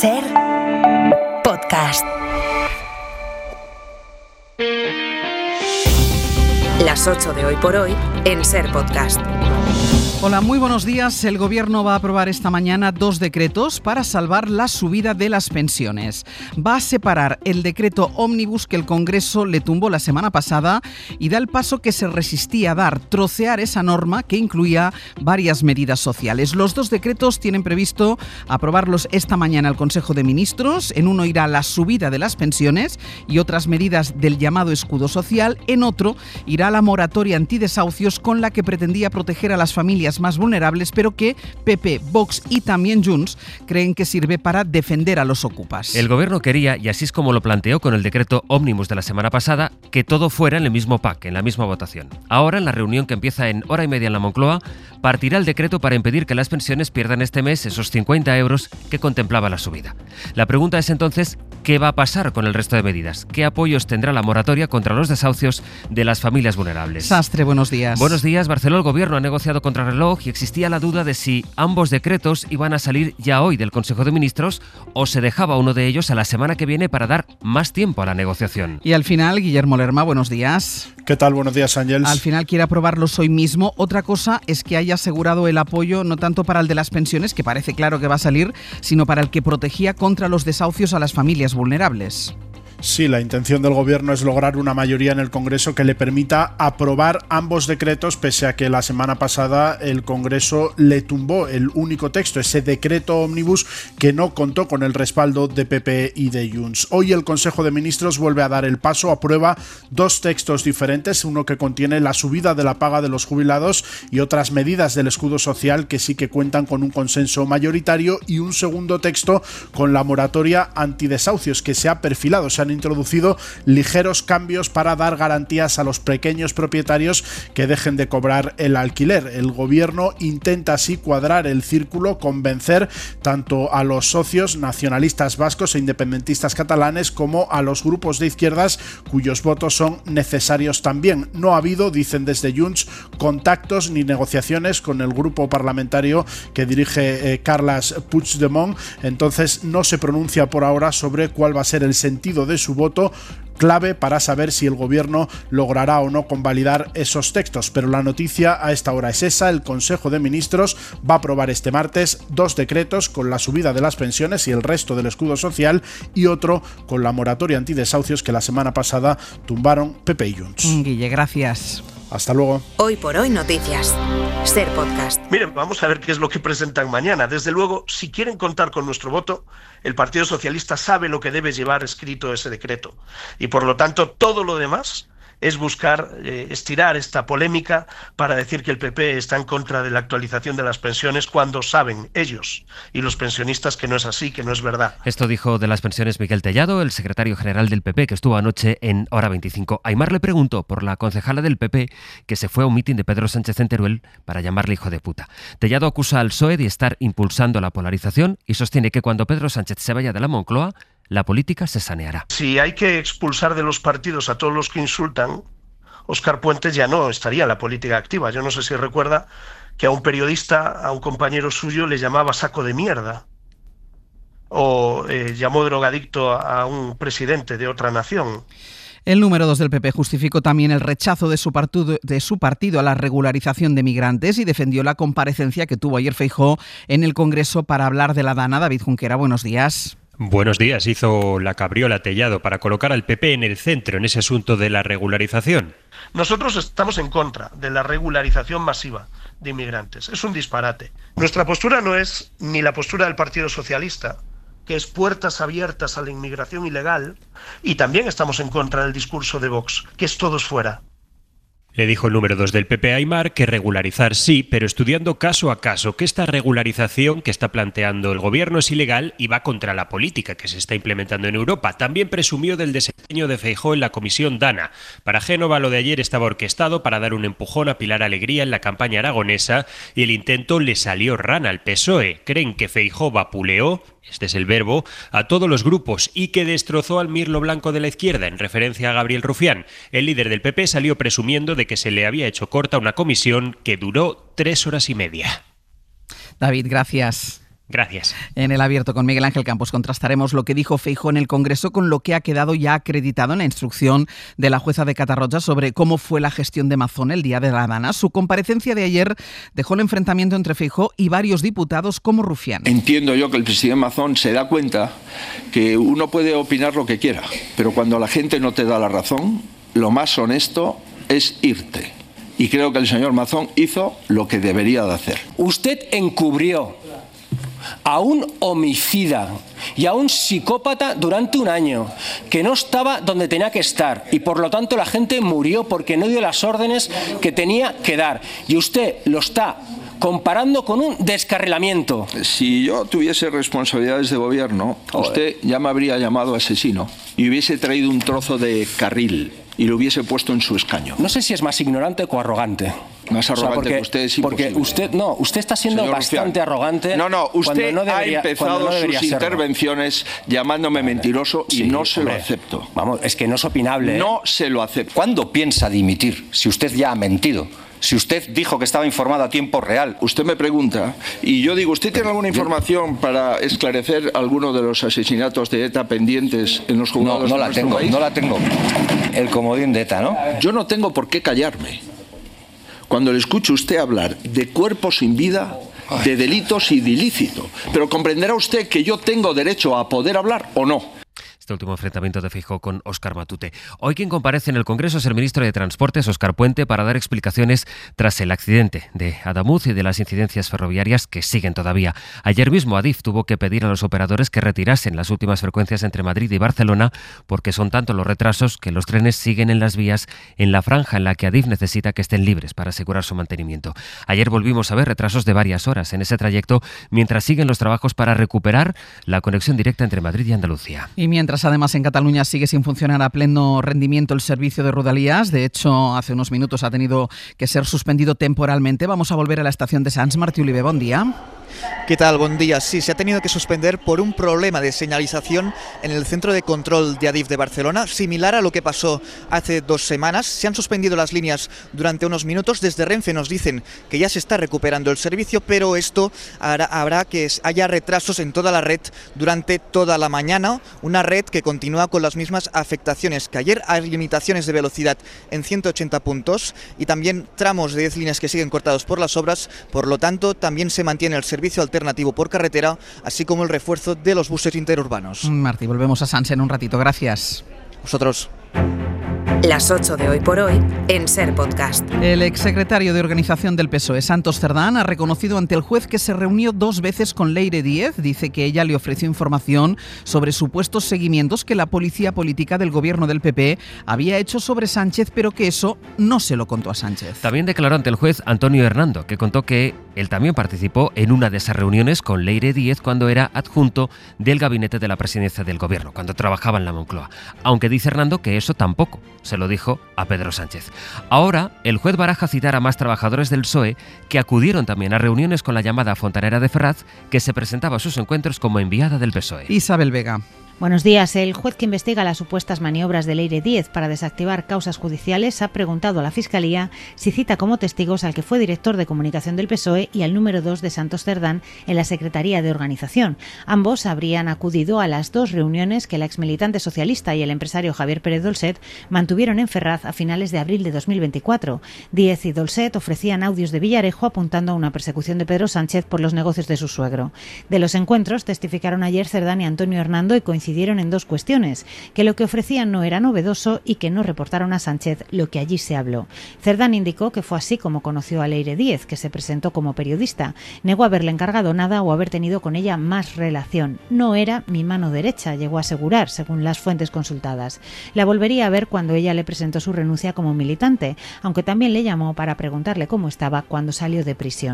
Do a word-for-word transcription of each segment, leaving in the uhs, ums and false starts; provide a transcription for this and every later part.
Ser Podcast. Las ocho de hoy por hoy en Ser Podcast. Hola, muy buenos días. El Gobierno va a aprobar esta mañana dos decretos para salvar la subida de las pensiones. Va a separar el decreto ómnibus que el Congreso le tumbó la semana pasada y da el paso que se resistía a dar, trocear esa norma que incluía varias medidas sociales. Los dos decretos tienen previsto aprobarlos esta mañana el Consejo de Ministros. En uno irá la subida de las pensiones y otras medidas del llamado escudo social. En otro irá la moratoria antidesahucios con la que pretendía proteger a las familias más vulnerables, pero que P P, Vox y también Junts creen que sirve para defender a los ocupas. El Gobierno quería, y así es como lo planteó con el decreto ómnibus de la semana pasada, que todo fuera en el mismo pack, en la misma votación. Ahora, en la reunión que empieza en hora y media en la Moncloa, partirá el decreto para impedir que las pensiones pierdan este mes esos cincuenta euros que contemplaba la subida. La pregunta es entonces, ¿qué va a pasar con el resto de medidas? ¿Qué apoyos tendrá la moratoria contra los desahucios de las familias vulnerables? Sastre, buenos días. Buenos días. Barceló, el Gobierno ha negociado contra reloj y existía la duda de si ambos decretos iban a salir ya hoy del Consejo de Ministros o se dejaba uno de ellos a la semana que viene para dar más tiempo a la negociación. Y al final, Guillermo Lerma, buenos días. ¿Qué tal? Buenos días, Ángels. Al final quiere aprobarlos hoy mismo. Otra cosa es que haya asegurado el apoyo no tanto para el de las pensiones, que parece claro que va a salir, sino para el que protegía contra los desahucios a las familias vulnerables. Sí, la intención del Gobierno es lograr una mayoría en el Congreso que le permita aprobar ambos decretos, pese a que la semana pasada el Congreso le tumbó el único texto, ese decreto ómnibus que no contó con el respaldo de P P y de Junts. Hoy el Consejo de Ministros vuelve a dar el paso, aprueba dos textos diferentes, uno que contiene la subida de la paga de los jubilados y otras medidas del escudo social que sí que cuentan con un consenso mayoritario, y un segundo texto con la moratoria antidesahucios que se ha perfilado, se han introducido ligeros cambios para dar garantías a los pequeños propietarios que dejen de cobrar el alquiler. El Gobierno intenta así cuadrar el círculo, convencer tanto a los socios nacionalistas vascos e independentistas catalanes como a los grupos de izquierdas cuyos votos son necesarios también. No ha habido, dicen desde Junts, contactos ni negociaciones con el grupo parlamentario que dirige eh, Carles Puigdemont, entonces no se pronuncia por ahora sobre cuál va a ser el sentido de su voto, clave para saber si el Gobierno logrará o no convalidar esos textos. Pero la noticia a esta hora es esa: el Consejo de Ministros va a aprobar este martes dos decretos con la subida de las pensiones y el resto del escudo social, y otro con la moratoria antidesahucios que la semana pasada tumbaron P P y Junts. Guille, gracias. Hasta luego. Hoy por hoy noticias. Ser Podcast. Miren, vamos a ver qué es lo que presentan mañana. Desde luego, si quieren contar con nuestro voto, el Partido Socialista sabe lo que debe llevar escrito ese decreto. Y por lo tanto, todo lo demás es buscar eh, estirar esta polémica para decir que el P P está en contra de la actualización de las pensiones, cuando saben ellos y los pensionistas que no es así, que no es verdad. Esto dijo de las pensiones Miguel Tellado, el secretario general del P P, que estuvo anoche en Hora veinticinco. Aimar le preguntó por la concejala del P P que se fue a un mitin de Pedro Sánchez en Teruel para llamarle hijo de puta. Tellado acusa al P S O E de estar impulsando la polarización y sostiene que cuando Pedro Sánchez se vaya de la Moncloa, la política se saneará. Si hay que expulsar de los partidos a todos los que insultan, Óscar Puente ya no estaría en la política activa. Yo no sé si recuerda que a un periodista, a un compañero suyo, le llamaba saco de mierda. O eh, llamó drogadicto a un presidente de otra nación. El número dos del P P justificó también el rechazo de su, partido, de su partido a la regularización de migrantes y defendió la comparecencia que tuvo ayer Feijóo en el Congreso para hablar de la DANA. David Junquera, buenos días. Buenos días. Hizo la cabriola Tellado para colocar al P P en el centro en ese asunto de la regularización. Nosotros estamos en contra de la regularización masiva de inmigrantes. Es un disparate. Nuestra postura no es ni la postura del Partido Socialista, que es puertas abiertas a la inmigración ilegal, y también estamos en contra del discurso de Vox, que es todos fuera. Le dijo el número dos del P P a Aimar que regularizar sí, pero estudiando caso a caso que esta regularización que está planteando el Gobierno es ilegal y va contra la política que se está implementando en Europa. También presumió del desempeño de Feijóo en la comisión DANA. Para Génova lo de ayer estaba orquestado para dar un empujón a Pilar Alegría en la campaña aragonesa y el intento le salió rana al P S O E. Creen que Feijóo vapuleó, este es el verbo, a todos los grupos y que destrozó al mirlo blanco de la izquierda, en referencia a Gabriel Rufián. El líder del P P salió presumiendo de que se le había hecho corta una comisión que duró tres horas y media. David, gracias. Gracias. En el abierto con Miguel Ángel Campos contrastaremos lo que dijo Feijóo en el Congreso con lo que ha quedado ya acreditado en la instrucción de la jueza de Catarroja sobre cómo fue la gestión de Mazón el día de la Dana. Su comparecencia de ayer dejó el enfrentamiento entre Feijóo y varios diputados como Rufián. Entiendo yo que el presidente Mazón se da cuenta que uno puede opinar lo que quiera, pero cuando la gente no te da la razón, lo más honesto es irte. Y creo que el señor Mazón hizo lo que debería de hacer. Usted encubrió a un homicida y a un psicópata durante un año, que no estaba donde tenía que estar, y por lo tanto la gente murió porque no dio las órdenes que tenía que dar. Y usted lo está comparando con un descarrilamiento. Si yo tuviese responsabilidades de gobierno, usted ya me habría llamado asesino y hubiese traído un trozo de carril y lo hubiese puesto en su escaño. No sé si es más ignorante o arrogante. Más arrogante, o sea, porque, que usted es imposible. Porque usted, no, usted está siendo Señor bastante Rufián. arrogante. No, no, usted no debería, ha empezado no sus serlo. intervenciones llamándome mentiroso y sí, no se hombre, lo acepto. Vamos, es que no es opinable. No ¿eh? se lo acepto. ¿Cuándo piensa dimitir si usted ya ha mentido? Si usted dijo que estaba informado a tiempo real. Usted me pregunta, y yo digo, ¿usted tiene alguna información para esclarecer alguno de los asesinatos de ETA pendientes en los juzgados? No, no la tengo, país? no la tengo. El comodín de ETA, ¿no? Yo no tengo por qué callarme. Cuando le escucho a usted hablar de cuerpos sin vida, de delitos y de ilícito. Pero comprenderá usted que yo tengo derecho a poder hablar o no. Este último enfrentamiento de Feijóo con Óscar Matute. Hoy quien comparece en el Congreso es el ministro de Transportes, Óscar Puente, para dar explicaciones tras el accidente de Adamuz y de las incidencias ferroviarias que siguen todavía. Ayer mismo Adif tuvo que pedir a los operadores que retirasen las últimas frecuencias entre Madrid y Barcelona porque son tanto los retrasos que los trenes siguen en las vías en la franja en la que Adif necesita que estén libres para asegurar su mantenimiento. Ayer volvimos a ver retrasos de varias horas en ese trayecto mientras siguen los trabajos para recuperar la conexión directa entre Madrid y Andalucía. Y mientras además en Cataluña sigue sin funcionar a pleno rendimiento el servicio de Rodalies. De hecho, hace unos minutos ha tenido que ser suspendido temporalmente. Vamos a volver a la estación de Sants. Martí Olive, buen día. ¿Qué tal? Buen día. Sí, se ha tenido que suspender por un problema de señalización en el centro de control de Adif de Barcelona, similar a lo que pasó hace dos semanas. Se han suspendido las líneas durante unos minutos. Desde Renfe nos dicen que ya se está recuperando el servicio, pero esto hará, habrá que haya retrasos en toda la red durante toda la mañana. Una red que continúa con las mismas afectaciones que ayer. Hay limitaciones de velocidad en ciento ochenta puntos y también tramos de diez líneas que siguen cortados por las obras. Por lo tanto, también se mantiene el servicio alternativo por carretera, así como el refuerzo de los buses interurbanos. Martí, volvemos a Sants en un ratito. Gracias. Vosotros. Las ocho de hoy por hoy en Ser Podcast. El exsecretario de Organización del P S O E, Santos Cerdán, ha reconocido ante el juez que se reunió dos veces con Leire Díez. Dice que ella le ofreció información sobre supuestos seguimientos que la policía política del gobierno del P P había hecho sobre Sánchez, pero que eso no se lo contó a Sánchez. También declaró ante el juez Antonio Hernando, que contó que él también participó en una de esas reuniones con Leire Díez cuando era adjunto del gabinete de la presidencia del gobierno, cuando trabajaba en la Moncloa. Aunque dice Hernando que eso tampoco se lo dijo a Pedro Sánchez. Ahora, el juez baraja citar a más trabajadores del P S O E que acudieron también a reuniones con la llamada Fontanera de Ferraz, que se presentaba a sus encuentros como enviada del P S O E. Isabel Vega. Buenos días. El juez que investiga las supuestas maniobras de Leire Díez para desactivar causas judiciales ha preguntado a la Fiscalía si cita como testigos al que fue director de comunicación del P S O E y al número dos de Santos Cerdán en la Secretaría de Organización. Ambos habrían acudido a las dos reuniones que la exmilitante socialista y el empresario Javier Pérez Dolcet mantuvieron en Ferraz a finales de abril de dos mil veinticuatro. Díez y Dolcet ofrecían audios de Villarejo apuntando a una persecución de Pedro Sánchez por los negocios de su suegro. De los encuentros testificaron ayer Cerdán y Antonio Hernando y coincidieron en dos cuestiones, que lo que ofrecían no era novedoso y que no reportaron a Sánchez lo que allí se habló. Cerdán indicó que fue así como conoció a Leire Díez, que se presentó como periodista. Negó haberle encargado nada o haber tenido con ella más relación. No era mi mano derecha, llegó a asegurar, según las fuentes consultadas. La volvería a ver cuando ella le presentó su renuncia como militante, aunque también le llamó para preguntarle cómo estaba cuando salió de prisión.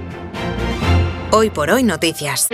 Hoy por hoy noticias.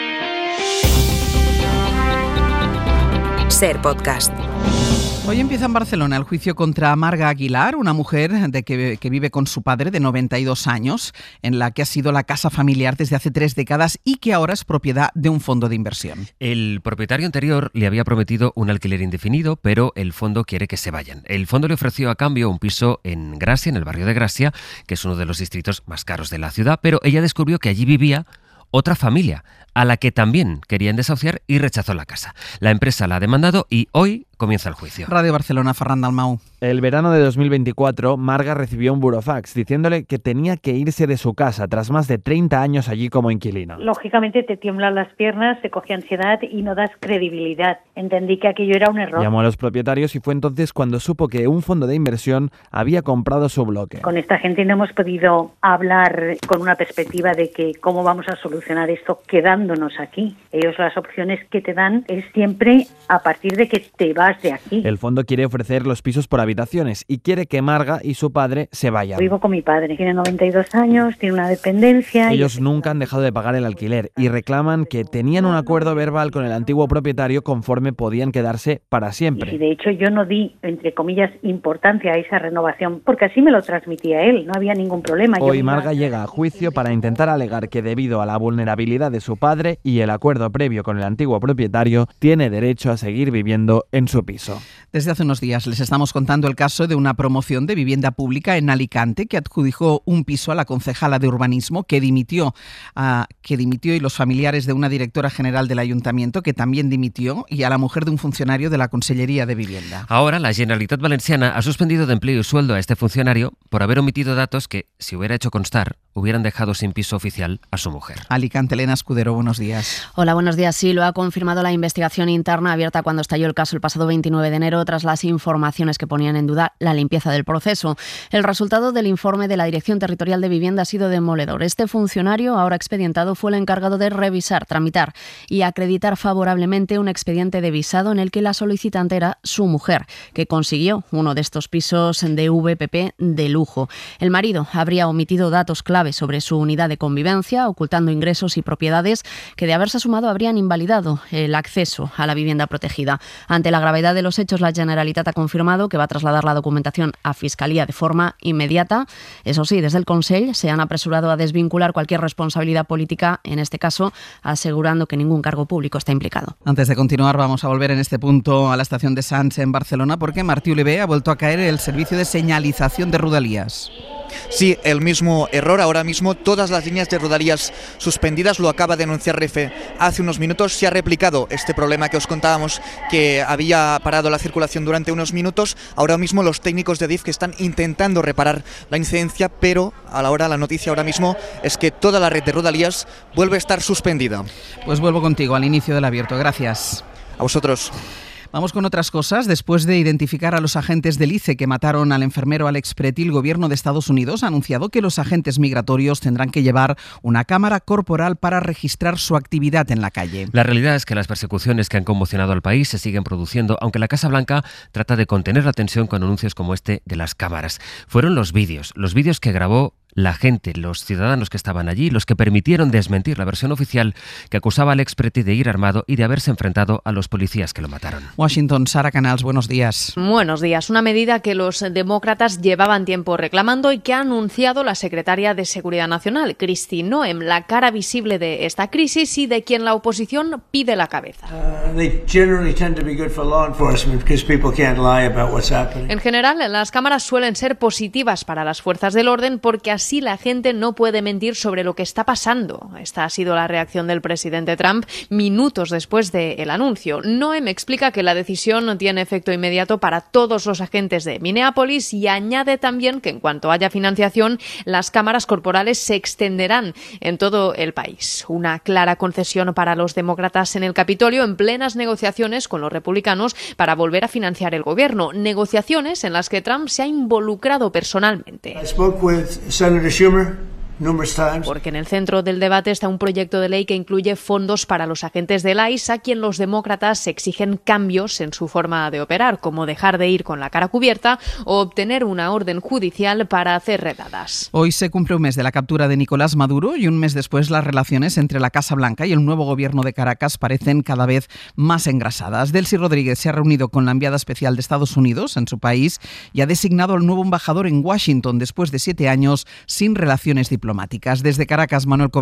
Ser Podcast. Hoy empieza en Barcelona el juicio contra Marga Aguilar, una mujer de que, que vive con su padre de noventa y dos años, en la que ha sido la casa familiar desde hace tres décadas y que ahora es propiedad de un fondo de inversión. El propietario anterior le había prometido un alquiler indefinido, pero el fondo quiere que se vayan. El fondo le ofreció a cambio un piso en Gracia, en el barrio de Gracia, que es uno de los distritos más caros de la ciudad, pero ella descubrió que allí vivía otra familia, a la que también querían desahuciar y rechazó la casa. La empresa la ha demandado y hoy comienza el juicio. Radio Barcelona, Ferran Dalmau. El verano de dos mil veinticuatro, Marga recibió un burofax diciéndole que tenía que irse de su casa tras más de treinta años allí como inquilina. Lógicamente te tiemblan las piernas, te coge ansiedad y no das credibilidad. Entendí que aquello era un error. Llamó a los propietarios y fue entonces cuando supo que un fondo de inversión había comprado su bloque. Con esta gente no hemos podido hablar con una perspectiva de que cómo vamos a solucionar esto quedándonos aquí. Ellos las opciones que te dan es siempre a partir de que te vas de aquí. El fondo quiere ofrecer los pisos por habitaciones y quiere que Marga y su padre se vayan. Vivo con mi padre, tiene noventa y dos años, tiene una dependencia. Ellos y... nunca han dejado de pagar el alquiler y reclaman que tenían un acuerdo verbal con el antiguo propietario conforme podían quedarse para siempre. Y de hecho yo no di, entre comillas, importancia a esa renovación porque así me lo transmitía él, no había ningún problema. Hoy yo Marga llega a juicio para intentar alegar que debido a la vulnerabilidad de su padre y el acuerdo previo con el antiguo propietario, tiene derecho a seguir viviendo en su piso. Desde hace unos días les estamos contando el caso de una promoción de vivienda pública en Alicante que adjudicó un piso a la concejala de urbanismo que dimitió, uh, que dimitió y los familiares de una directora general del ayuntamiento que también dimitió y a la mujer de un funcionario de la Consellería de Vivienda. Ahora la Generalitat Valenciana ha suspendido de empleo y sueldo a este funcionario por haber omitido datos que, si hubiera hecho constar, hubieran dejado sin piso oficial a su mujer. Alicante, Elena Escudero, buenos días. Hola, buenos días. Sí, lo ha confirmado la investigación interna abierta cuando estalló el caso el pasado veintinueve de enero tras las informaciones que ponían en duda la limpieza del proceso. El resultado del informe de la Dirección Territorial de Vivienda ha sido demoledor. Este funcionario, ahora expedientado, fue el encargado de revisar, tramitar y acreditar favorablemente un expediente de visado en el que la solicitante era su mujer, que consiguió uno de estos pisos de V P P de lujo. El marido habría omitido datos clave sobre su unidad de convivencia, ocultando ingresos y propiedades que, de haberse sumado, habrían invalidado el acceso a la vivienda protegida. Ante la gravedad de los hechos, la Generalitat ha confirmado que va a trasladar la documentación a Fiscalía de forma inmediata. Eso sí, desde el Consell se han apresurado a desvincular cualquier responsabilidad política, en este caso, asegurando que ningún cargo público está implicado. Antes de continuar, vamos a volver en este punto a la estación de Sants en Barcelona porque Martí Oliver ha vuelto a caer el servicio de señalización de Rodalies. Sí, el mismo error. Ahora mismo todas las líneas de Rodalies suspendidas, lo acaba de anunciar Renfe hace unos minutos. Se ha replicado este problema que os contábamos, que había parado la circulación durante unos minutos. Ahora mismo los técnicos de Adif que están intentando reparar la incidencia, pero a la hora, la noticia ahora mismo es que toda la red de Rodalies vuelve a estar suspendida. Pues vuelvo contigo al inicio del abierto. Gracias. A vosotros. Vamos con otras cosas. Después de identificar a los agentes del I C E que mataron al enfermero Alex Pretty, el gobierno de Estados Unidos ha anunciado que los agentes migratorios tendrán que llevar una cámara corporal para registrar su actividad en la calle. La realidad es que las persecuciones que han conmocionado al país se siguen produciendo, aunque la Casa Blanca trata de contener la tensión con anuncios como este de las cámaras. Fueron los vídeos, los vídeos que grabó la gente, los ciudadanos que estaban allí, los que permitieron desmentir la versión oficial que acusaba a Alex Pretty de ir armado y de haberse enfrentado a los policías que lo mataron. Washington, Sara Canals, buenos días. Buenos días. Una medida que los demócratas llevaban tiempo reclamando y que ha anunciado la secretaria de Seguridad Nacional, Kristi Noem, la cara visible de esta crisis y de quien la oposición pide la cabeza. En general, las cámaras suelen ser positivas para las fuerzas del orden porque así la gente no puede mentir sobre lo que está pasando. Esta ha sido la reacción del presidente Trump minutos después del anuncio. Noem explica que la decisión tiene efecto inmediato para todos los agentes de Minneapolis y añade también que en cuanto haya financiación, las cámaras corporales se extenderán en todo el país. Una clara concesión para los demócratas en el Capitolio en plenas negociaciones con los republicanos para volver a financiar el gobierno. Negociaciones en las que Trump se ha involucrado personalmente. Senator Schumer. Porque en el centro del debate está un proyecto de ley que incluye fondos para los agentes del I C E, a quien los demócratas exigen cambios en su forma de operar, como dejar de ir con la cara cubierta o obtener una orden judicial para hacer redadas. Hoy se cumple un mes de la captura de Nicolás Maduro y un mes después las relaciones entre la Casa Blanca y el nuevo gobierno de Caracas parecen cada vez más engrasadas. Delcy Rodríguez se ha reunido con la enviada especial de Estados Unidos en su país y ha designado al nuevo embajador en Washington después de siete años sin relaciones diplomáticas. Desde Caracas, Manuel Covela.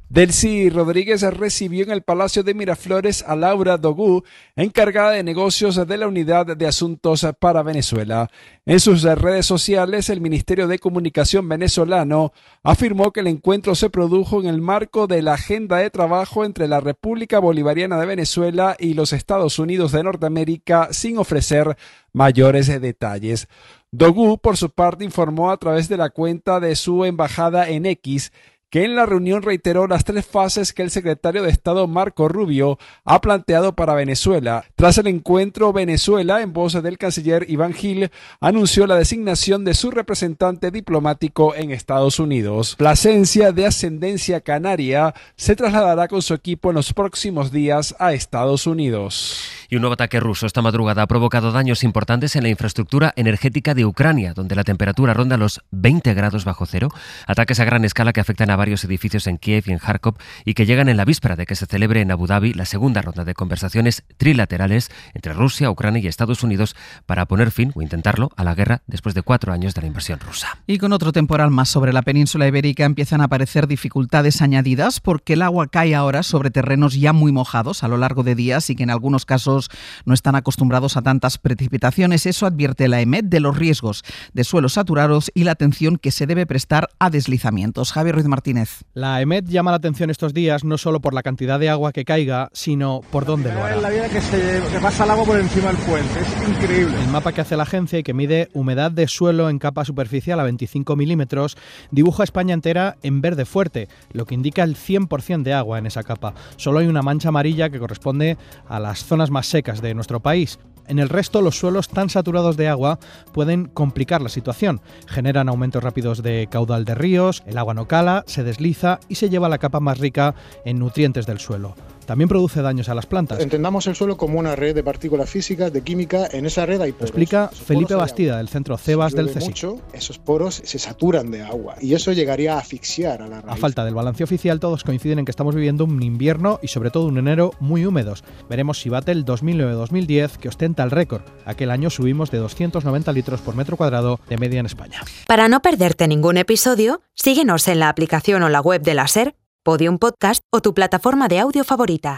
Delcy Rodríguez recibió en el Palacio de Miraflores a Laura Dogú, encargada de negocios de la Unidad de Asuntos para Venezuela. En sus redes sociales, el Ministerio de Comunicación venezolano afirmó que el encuentro se produjo en el marco de la agenda de trabajo entre la República Bolivariana de Venezuela y los Estados Unidos de Norteamérica, sin ofrecer mayores detalles. Dogú, por su parte, informó a través de la cuenta de su embajada en X que en la reunión reiteró las tres fases que el secretario de Estado Marco Rubio ha planteado para Venezuela. Tras el encuentro, Venezuela, en voz del canciller Iván Gil, anunció la designación de su representante diplomático en Estados Unidos. Plasencia, de ascendencia canaria, se trasladará con su equipo en los próximos días a Estados Unidos. Y un nuevo ataque ruso esta madrugada ha provocado daños importantes en la infraestructura energética de Ucrania, donde la temperatura ronda los veinte grados bajo cero. Ataques a gran escala que afectan a varios edificios en Kiev y en Kharkov y que llegan en la víspera de que se celebre en Abu Dhabi la segunda ronda de conversaciones trilaterales entre Rusia, Ucrania y Estados Unidos para poner fin, o intentarlo, a la guerra después de cuatro años de la invasión rusa. Y con otro temporal más sobre la península ibérica empiezan a aparecer dificultades añadidas porque el agua cae ahora sobre terrenos ya muy mojados a lo largo de días y que en algunos casos no están acostumbrados a tantas precipitaciones. Eso advierte la EMET de los riesgos de suelos saturados y la atención que se debe prestar a deslizamientos. Javier Ruiz Martínez. La EMET llama la atención estos días no solo por la cantidad de agua que caiga, sino por dónde lo hará. La vida que, se, que pasa el agua por encima del puente, es increíble. El mapa que hace la agencia y que mide humedad de suelo en capa superficial a veinticinco milímetros dibuja España entera en verde fuerte, lo que indica el cien por ciento de agua en esa capa. Solo hay una mancha amarilla que corresponde a las zonas más secas de nuestro país. En el resto, los suelos tan saturados de agua pueden complicar la situación. Generan aumentos rápidos de caudal de ríos, el agua no cala, se desliza y se lleva la capa más rica en nutrientes del suelo. También produce daños a las plantas. Entendamos el suelo como una red de partículas físicas, de química. En esa red hay poros. Lo explica Felipe Bastida, del Centro CEBAS del CSIC. Mucho, esos poros se saturan de agua y eso llegaría a asfixiar a la raíz. A falta del balance oficial, todos coinciden en que estamos viviendo un invierno y sobre todo un enero muy húmedos. Veremos si bate el dos mil nueve dos mil diez, que ostenta el récord. Aquel año subimos de doscientos noventa litros por metro cuadrado de media en España. Para no perderte ningún episodio, síguenos en la aplicación o la web de la SER, Podium Podcast o tu plataforma de audio favorita.